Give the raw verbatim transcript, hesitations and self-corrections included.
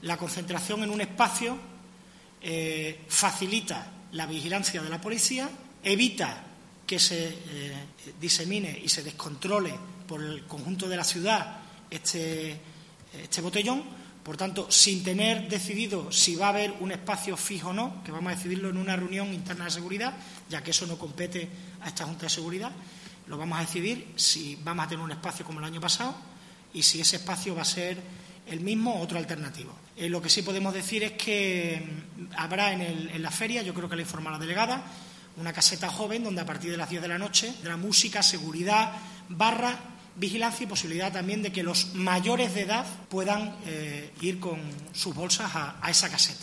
La concentración en un espacio eh, facilita la vigilancia de la policía, evita que se eh, disemine y se descontrole por el conjunto de la ciudad este, este botellón. Por tanto, sin tener decidido si va a haber un espacio fijo o no, que vamos a decidirlo en una reunión interna de seguridad, ya que eso no compete a esta Junta de Seguridad, lo vamos a decidir si vamos a tener un espacio como el año pasado y si ese espacio va a ser el mismo o otro alternativo. Eh, lo que sí podemos decir es que habrá en, el, en la feria, yo creo que le informa la delegada, una caseta joven donde a partir de las diez de la noche tendrá música, seguridad, barra, vigilancia y posibilidad también de que los mayores de edad puedan eh, ir con sus bolsas a, a esa caseta.